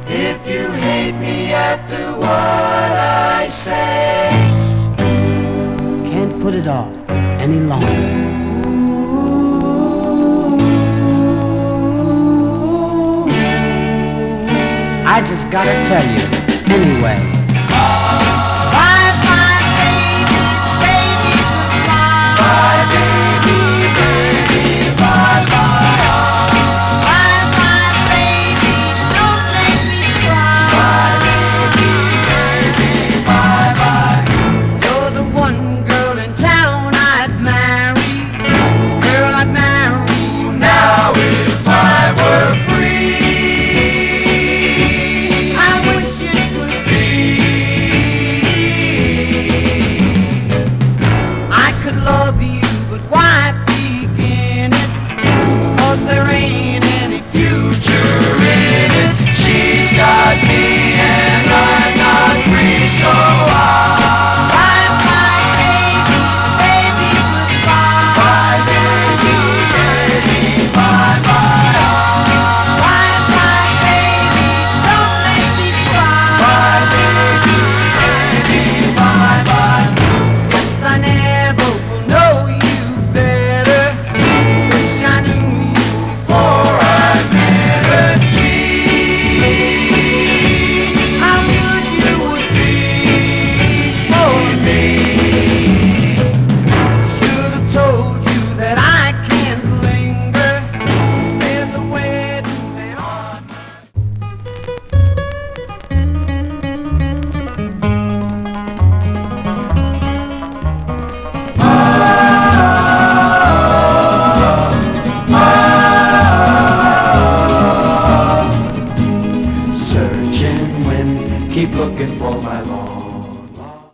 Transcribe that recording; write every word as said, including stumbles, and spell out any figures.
if you hate me after what I say. Can't put it off any longer. I just gotta tell you, anyway. Bye, bye, baby, baby, goodbye. Bye, baby, baby, bye, bye. Bye, bye, baby, don't make me cry. Bye, baby, baby, bye, bye. You're the one girl in town I'd marry. Girl, I'd marry you now if I were free. Love you, but why begin it? 'Cause there ain't any future in it. She's got me and I'm not free, so I bye bye baby, baby goodbye. Bye baby, baby, bye bye. Bye bye baby, don't make me cry. Bye baby, baby, bye bye. Yes, I never know you better. Wish I knew you before I met her. Gee, how good you would be for me. Should have told you that I can't linger. There's a wedding day on my searching wind, keep looking for my long